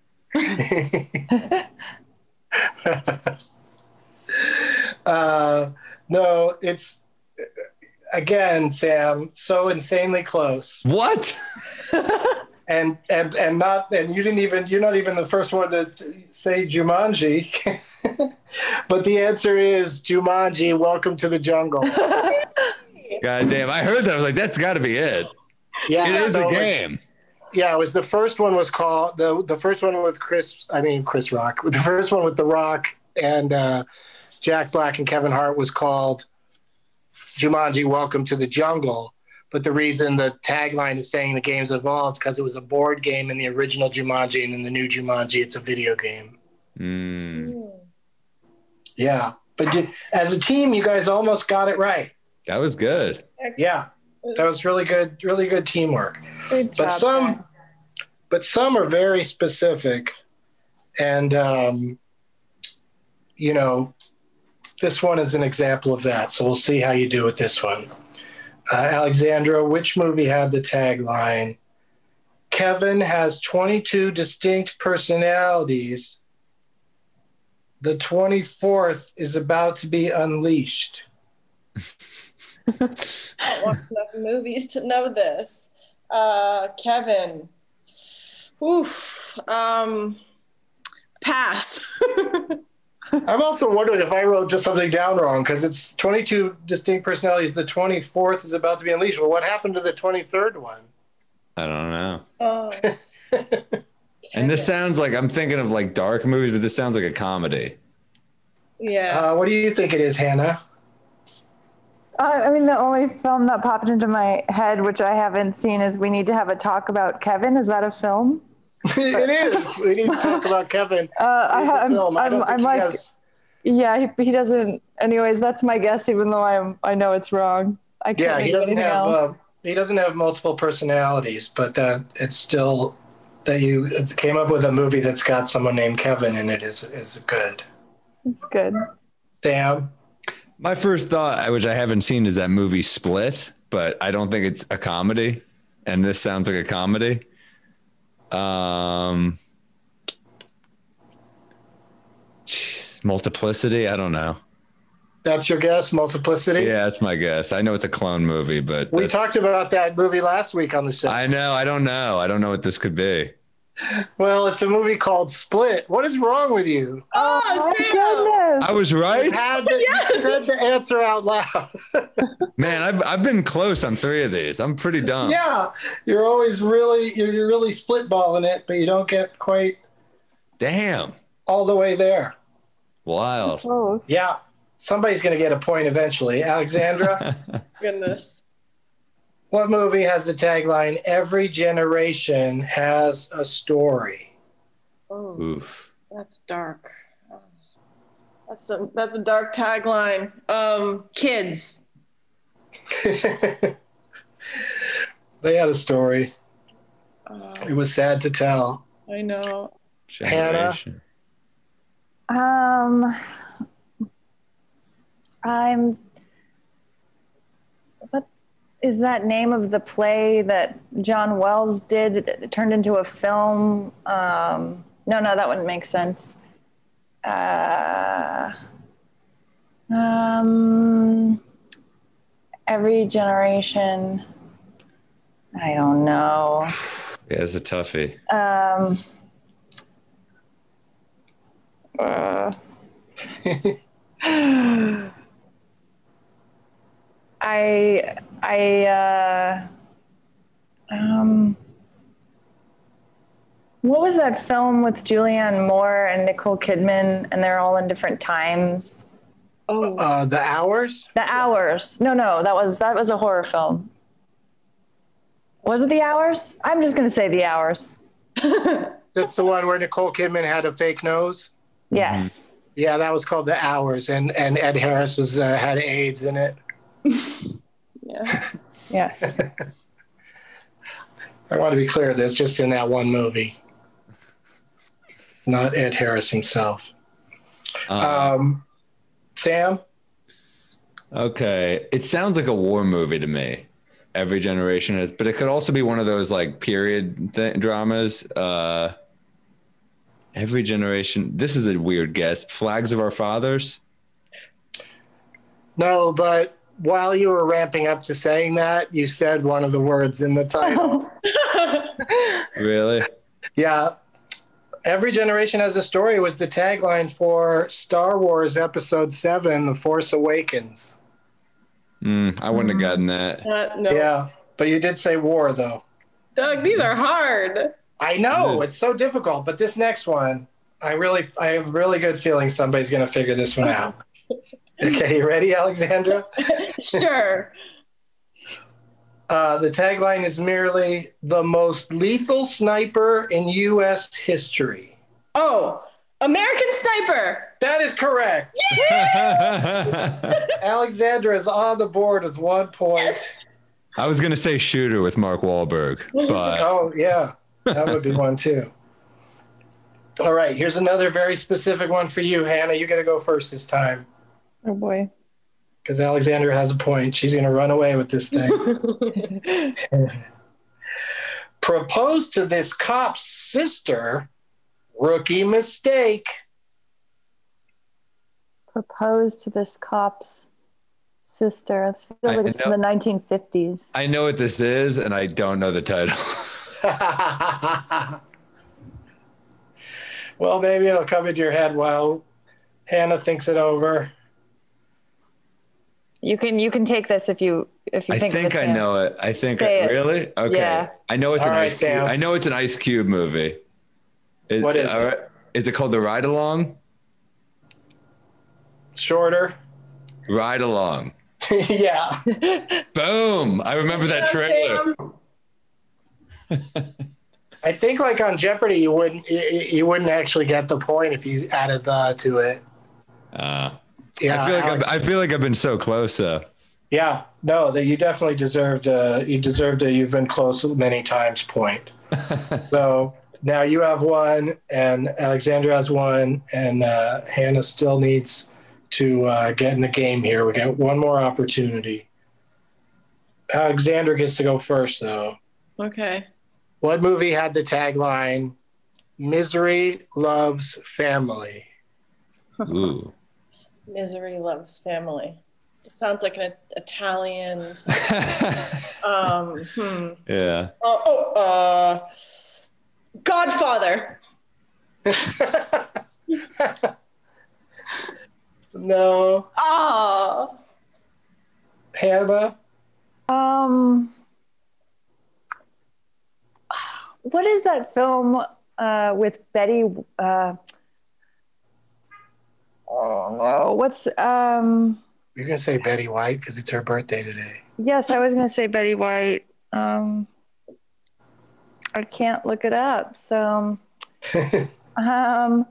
uh, no, it's, again, Sam, so insanely close. What? and and and not and you didn't even you're not even the first one to say Jumanji. But the answer is Jumanji, Welcome to the Jungle. God damn, I heard that. I was like, that's got to be it. Yeah, it is so a it was- game. Yeah, it was the first one was called the the first one with Chris. I mean Chris Rock. The first one with The Rock and uh, Jack Black and Kevin Hart was called Jumanji: Welcome to the Jungle. But the reason the tagline is saying the game's evolved because it was a board game in the original Jumanji, and in the new Jumanji, it's a video game. Mm. Yeah, but you, as a team, you guys almost got it right. That was good. Yeah, that was really good. Really good teamwork. Good But job, some, Jack. but some are very specific, and um, you know, this one is an example of that. So we'll see how you do with this one. Uh, Alexandra, which movie had the tagline, Kevin has twenty-two distinct personalities. The twenty-fourth is about to be unleashed. I watched enough movies to know this. Uh, Kevin. Oof. Um, pass. I'm also wondering if I wrote just something down wrong because it's twenty-two distinct personalities. The twenty-fourth is about to be unleashed. Well, what happened to the twenty-third one? I don't know. Oh. And this sounds like, I'm thinking of like dark movies, but this sounds like a comedy. Yeah. Uh, what do you think it is, Hannah? Uh, I mean, the only film that popped into my head, which I haven't seen, is We Need to Have a Talk About Kevin. Is that a film? It is. We need to talk about Kevin. Uh, I, It's a I'm, film. I I'm, don't think I'm he like, has- yeah, he, he doesn't. Anyways, that's my guess, even though I'm, I know it's wrong. I can't Yeah, he think of doesn't anything have else. uh, he doesn't have multiple personalities, but uh, it's still that you came up with a movie that's got someone named Kevin in it is is good. It's good. Sam, My first thought, which I haven't seen, is that movie Split, but I don't think it's a comedy. And this sounds like a comedy. Um, geez, Multiplicity. I don't know. that's your guess. Multiplicity. Yeah, that's my guess. I know it's a clone movie, but We that's- talked about that movie last week on the show. I know. I don't know. I don't know what this could be. Well, it's a movie called Split. What is wrong with you? Oh, Sam. Goodness. I was right. You, had the, you said the answer out loud. Man, I've I've been close on three of these. I'm pretty dumb. Yeah, you're always really you're, you're really split-balling it, but you don't get quite Damn. all the way there. Wild. Close. Yeah, somebody's going to get a point eventually. Alexandra, Goodness. what movie has the tagline, Every generation has a story? Oh, Oof. that's dark. Oh. That's a that's a dark tagline. Um, kids. They had a story. Uh, It was sad to tell. I know. Generation. Um, I'm. What is that name of the play that John Wells did? It, it turned into a film. Um, no, no, that wouldn't make sense. Uh, um, every generation. I don't know. Yeah, it's a toughie. Um. Uh, I I uh, um what was that film with Julianne Moore and Nicole Kidman and they're all in different times? Oh, Uh, the Hours? The Hours. No, no, that was that was a horror film. Was it The Hours? I'm just gonna say The Hours. That's the one where Nicole Kidman had a fake nose? Yes. Yeah, that was called The Hours, and, and Ed Harris was uh, had AIDS in it. yeah. Yes. I want to be clear, that's just in that one movie, not Ed Harris himself. Uh, Um, Sam? okay. It sounds like a war movie to me. Every generation is, but it could also be one of those like period th- dramas. Uh, every generation. This is a weird guess. Flags of Our Fathers. No, but while you were ramping up to saying that, you said one of the words in the title. Really? Yeah. Every Generation Has a Story was the tagline for Star Wars Episode seven, The Force Awakens. Mm, I wouldn't have gotten that. Uh, no. Yeah, but you did say war, though. Doug, these are hard. I know, it's so difficult, but this next one, I really, I have a really good feeling somebody's going to figure this one out. Okay, you ready, Alexandra? Sure. Uh, the tagline is merely the most lethal sniper in U S history. Oh, American Sniper. That is correct. Alexandra is on the board with one point. Yes. I was going to say Shooter with Mark Wahlberg, but oh yeah, that would be one too. All right, here's another very specific one for you, Hannah. You got to go first this time. Oh boy. Because Alexandra has a point. She's going to run away with this thing. Propose to this cop's sister. Rookie mistake. Propose to this cop's sister. It feels I like it's know- from the nineteen fifties. I know what this is, and I don't know the title. Well, maybe it'll come into your head while Hannah thinks it over. You can you can take this if you if you I think, think of it, I Sam. know it. I think Say I, it. really okay. Yeah. I know it's All an right, Ice Cube. Sam. I know it's an Ice Cube movie. It- What is all it? right. Is it called The Ride Along? Shorter. Ride Along. Yeah. Boom! I remember that trailer. I think like on Jeopardy, you wouldn't you, you wouldn't actually get the point if you added the to it. Uh, Yeah, I feel like Alex. I've, I feel like I've been so close. Though. Yeah, no, that you definitely deserved. Uh, you deserved a "you've been close many times" point. So now you have one, and Alexandra has one, and uh, Hannah still needs to uh, get in the game here. We got one more opportunity. Alexandra gets to go first, though. Okay. What movie had the tagline "Misery Loves Family"? Ooh. Misery Loves Family. It sounds like an Italian. um, hmm. Yeah. Oh, oh, uh, Godfather. No. Oh. Hannah? Um, what is that film uh, with Betty? Uh, oh no, what's um? You're gonna say Betty White because it's her birthday today. Yes, I was going to say Betty White. Um, I can't look it up. So, um,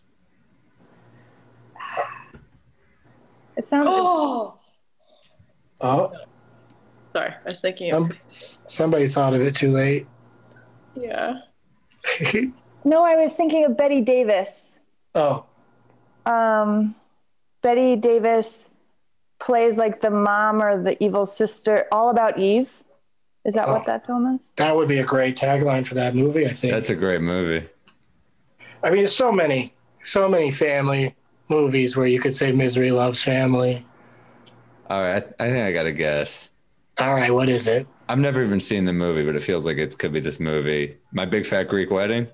it sounds. Oh. Oh, Sorry, I was thinking. some, somebody thought of it too late. Yeah. No, I was thinking of Betty Davis. Oh, Um, Betty Davis plays like the mom or the evil sister. All About Eve. Is that Oh. what that film is? that would be a great tagline for that movie, I think. That's a great movie. I mean, there's so many, so many family movies where you could say Misery Loves Family. All right. I, I think I got a guess. All right, what is it? I've never even seen the movie, but it feels like it could be this movie. My Big Fat Greek Wedding.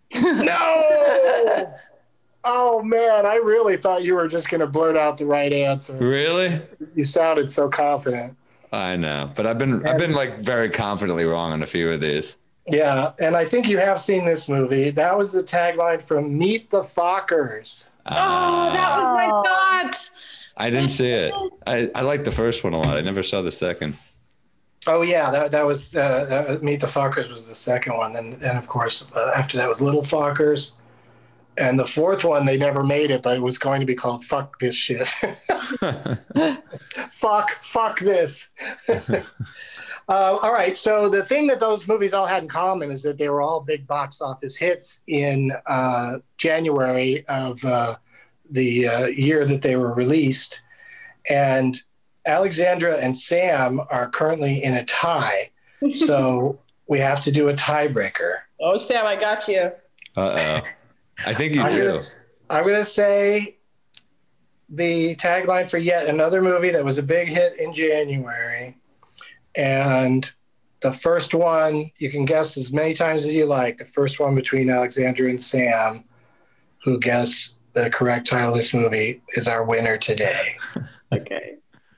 No! Oh, man, I really thought you were just going to blurt out the right answer. Really? You sounded so confident. I know, but I've been I've been like very confidently wrong on a few of these. Yeah, and I think you have seen this movie. That was the tagline from Meet the Fockers. Oh, that was my Oh. thought. I didn't see it. I, I like the first one a lot. I never saw the second. Oh, yeah, that, that was uh, uh, Meet the Fockers was the second one. And then, of course, uh, after that was Little Fockers. And the fourth one, they never made it, but it was going to be called Fuck This Shit. fuck, fuck this. uh, all right. So the thing that those movies all had in common is that they were all big box office hits in uh, January of uh, the uh, year that they were released. And Alexandra and Sam are currently in a tie. So we have to do a tiebreaker. Oh, Sam, I got you. Uh oh. I think you I'm do. gonna, I'm gonna say the tagline for yet another movie that was a big hit in January, and the first one, you can guess as many times as you like. The first one between Alexandra and Sam, who guess the correct title of this movie, is our winner today. Okay.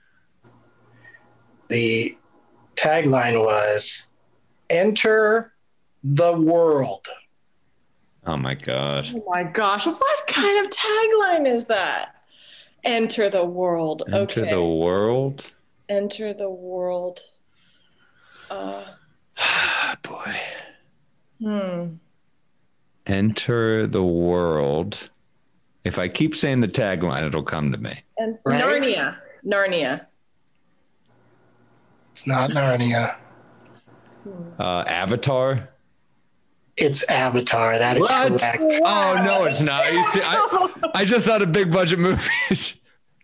The tagline was, "Enter the world." Oh my God. Oh my gosh. What kind of tagline is that? Enter the world. Enter okay. the world? Enter the world. Uh, Boy. hmm. Enter the world. If I keep saying the tagline, it'll come to me. And Right? Narnia. Narnia. It's not Narnia. Uh, Avatar? It's Avatar. That is What? correct. Oh, no, it's not. You see, I, I just thought of big budget movies.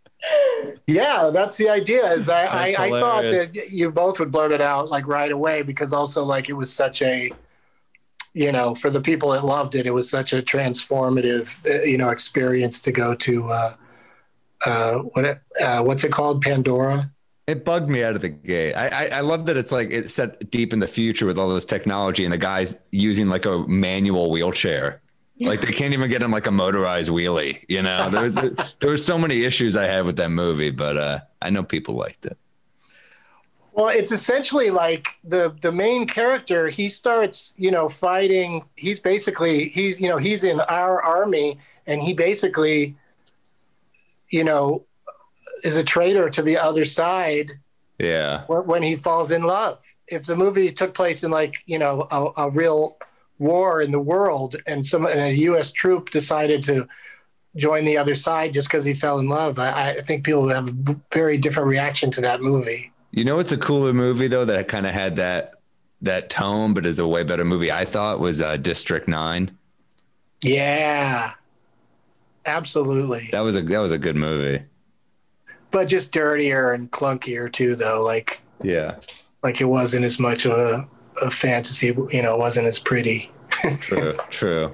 Yeah, that's the idea. Is I, I, That's I thought hilarious. that you both would blurt it out like right away, because also like it was such a, you know, for the people that loved it, it was such a transformative, uh, you know, experience to go to. Uh, uh, what it, uh, what's it called? Pandora. It bugged me out of the gate. I, I I love that it's like it's set deep in the future with all this technology and the guy's using like a manual wheelchair. Like they can't even get him like a motorized wheelie. You know, there, there, there were so many issues I had with that movie, but uh, I know people liked it. Well, it's essentially like the the main character. He starts, you know, fighting. He's basically he's you know he's in our army, and he basically, you know, is a traitor to the other side. Yeah. When, when he falls in love. If the movie took place in like you know a, a real war in the world, and some and a U S troop decided to join the other side just because he fell in love, I, I think people would have a very different reaction to that movie. You know, it's a cooler movie though that kind of had that that tone, but is a way better movie. I thought was uh, District Nine. Yeah, absolutely. That was a that was a good movie. But just dirtier and clunkier too, though. Like Yeah. like it wasn't as much of a, a fantasy. You know, it wasn't as pretty. True. True.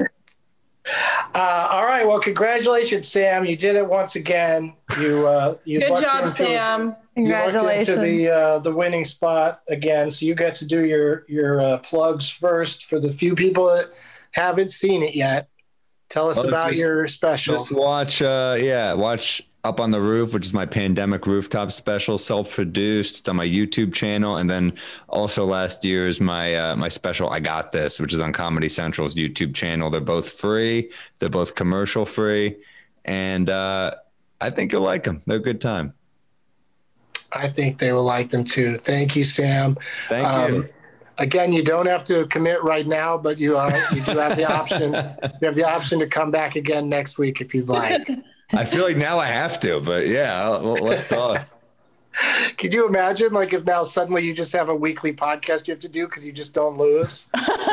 Uh, all right. Well, congratulations, Sam. You did it once again. You uh, you Good lucked job, into- Sam. You lucked into Congratulations. the uh, the winning spot again. So you get to do your your uh, plugs first for the few people that haven't seen it yet. Tell us Well, about just- your special. Just watch, uh, yeah, watch Up on the Roof, which is my pandemic rooftop special, self-produced. It's on my YouTube channel, and then also last year's my uh, my special, I Got This, which is on Comedy Central's YouTube channel. They're both free. They're both commercial free, and uh, I think you'll like them. They're a good time. I think they will like them too. Thank you, Sam. Thank you. Again, you don't have to commit right now, but you uh, you do have the option. You have the option to come back again next week if you'd like. I feel like now I have to, but yeah, I'll, well, let's talk. Could you imagine, like, if now suddenly you just have a weekly podcast you have to do because you just don't lose?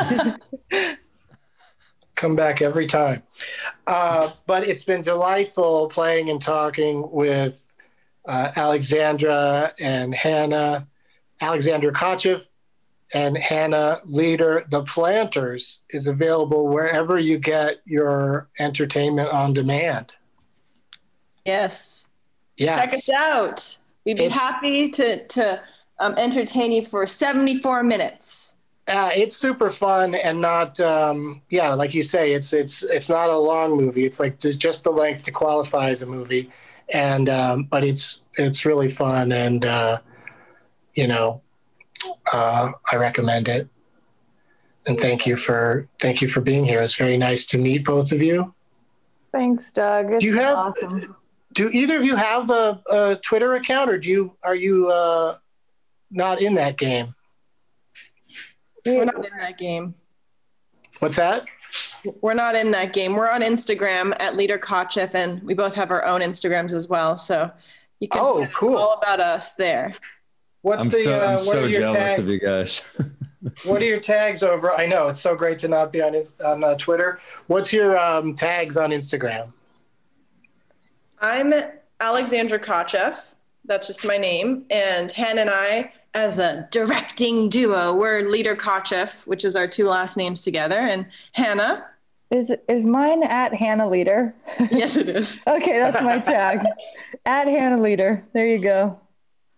Come back every time. Uh, but it's been delightful playing and talking with uh, Alexandra and Hannah, Alexandra Kochev and Hannah Leader. The Planters is available wherever you get your entertainment on demand. Yes. Yes. Check us out. We'd be It's- happy to to um, entertain you for seventy-four minutes. Uh, it's super fun and not, um, yeah, like you say, it's it's it's not a long movie. It's like there's just the length to qualify as a movie, and um, but it's it's really fun, and uh, you know, uh, I recommend it. And thank you for thank you for being here. It's very nice to meet both of you. Thanks, Doug. It's Do you have? awesome. Do either of you have a, a Twitter account, or do you are you uh, not in that game? We're not in that game. What's that? We're not in that game. We're on Instagram at Leader Kochev, and we both have our own Instagrams as well. So you can Oh, find cool. all about us there. What's I'm the so, uh, I'm what so are your jealous tags? of you guys. What are your tags over? I know it's so great to not be on Ins- on uh, Twitter. What's your um, tags on Instagram? I'm Alexandra Kochev. That's just my name. And Hannah and I, as a directing duo, we're Leader Kochev, which is our two last names together. And Hannah. Is is mine at Hannah Leader? Yes, it is. Okay, that's my tag. At Hannah Leader. There you go.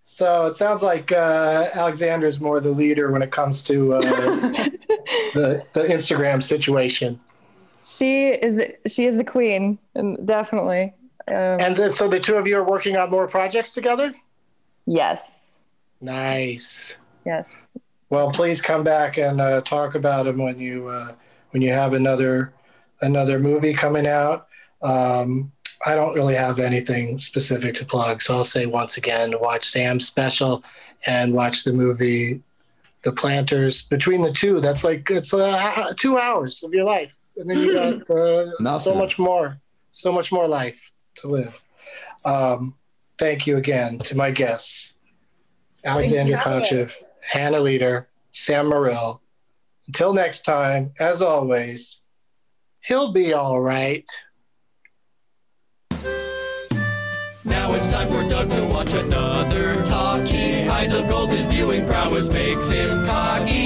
So it sounds like uh, Alexandra's more the leader when it comes to uh, the the Instagram situation. She is she is the queen, definitely. Um, and then, so the two of you are working on more projects together? Yes. Nice. Yes. Well, please come back and uh, talk about them when you uh, when you have another another movie coming out. Um, I don't really have anything specific to plug, so I'll say once again, watch Sam's special and watch the movie The Planters. Between the two, that's like it's uh, two hours of your life, and then you got uh, so much more, so much more life to live. Um, thank you again to my guests, Alexandra Kochev, Hannah Leader, Sam Morril. Until next time, as always, he'll be all right. Now it's time for Doug to watch another talkie. Eyes of gold, his viewing prowess makes him cocky.